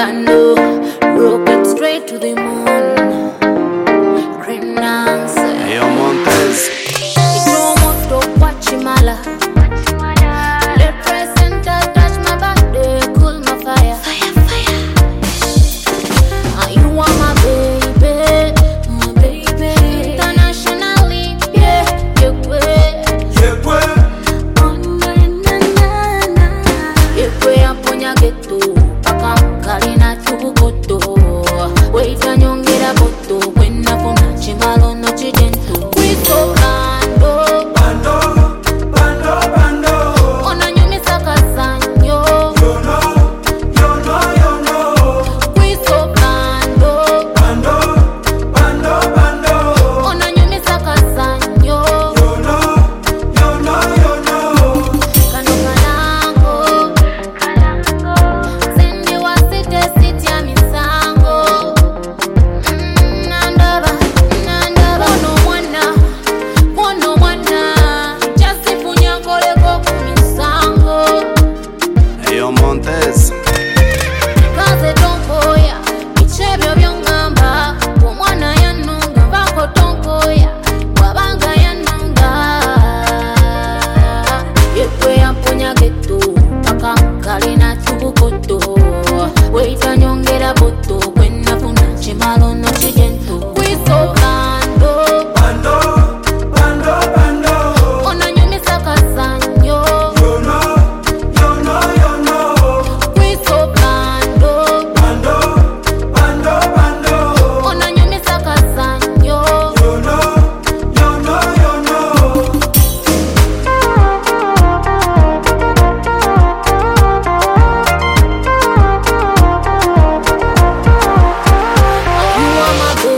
bando, rocket straight to the moon. Green dance. Ayo Montez. Ito moto kwa chimala. Let presenter touch my body, cool my fire. You are my baby, my baby. Internationally, yeah, yeah, oh na na na na. Yeah, aponya geto, paka kalina tubukoto. Wait anyongera boto, kwenda funa chimalo no chidento. We so bando, bando. Ona nyumi sakasanyo. You know. We so bando, ona nyumi sakasanyo. Kano kalango, sendi wasite siti ya misango. Nandaba, Mono mwana, just ifunya koleko kumisango. Ayo Montez. Kaze tomboya, ichebyo byongamba, omwana yanunga bako tomboya, wabanga yanunga. Yekwe yamponya geto, paka kalina tubukoto. Weita nyongera boto, kwenda funa chimalo no chigento. We so bando, ona nyumi sakasanyo. We so bando, ona nyumi sakasanyo. You are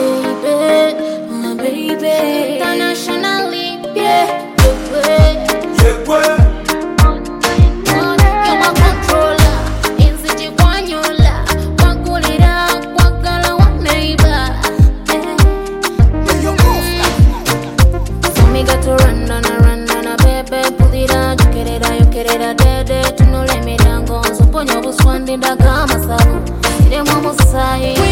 my baby. Internationally, yeah, you're my controller. In city guanyula, kwagulira, kwagala wa neighbor. So me got to run down, baby. Pull it out, you get it out, dead. To no let me down, go. So ponyo buswandi da gama sabu. Ile mwa musai.